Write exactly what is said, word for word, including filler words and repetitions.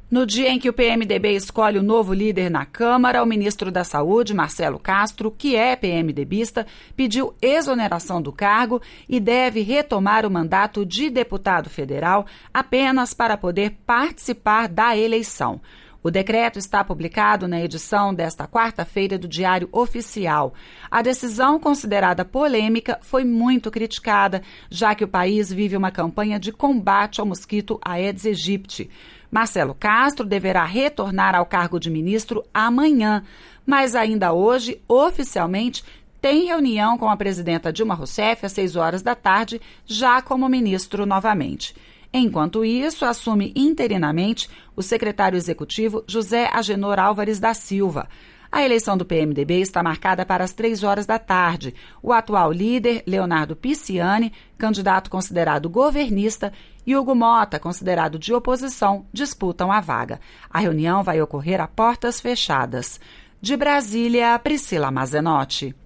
No dia em que o P M D B escolhe o novo líder na Câmara, o ministro da Saúde, Marcelo Castro, que é PMDBista, pediu exoneração do cargo e deve retomar o mandato de deputado federal apenas para poder participar da eleição. O decreto está publicado na edição desta quarta-feira do Diário Oficial. A decisão, considerada polêmica, foi muito criticada, já que o país vive uma campanha de combate ao mosquito Aedes aegypti. Marcelo Castro deverá retornar ao cargo de ministro amanhã, mas ainda hoje, oficialmente, tem reunião com a presidenta Dilma Rousseff às seis horas da tarde, já como ministro novamente. Enquanto isso, assume interinamente o secretário executivo José Agenor Álvares da Silva. A eleição do P M D B está marcada para as três horas da tarde. O atual líder, Leonardo Pisciani, candidato considerado governista, e Hugo Mota, considerado de oposição, disputam a vaga. A reunião vai ocorrer a portas fechadas. De Brasília, Priscila Mazenotti.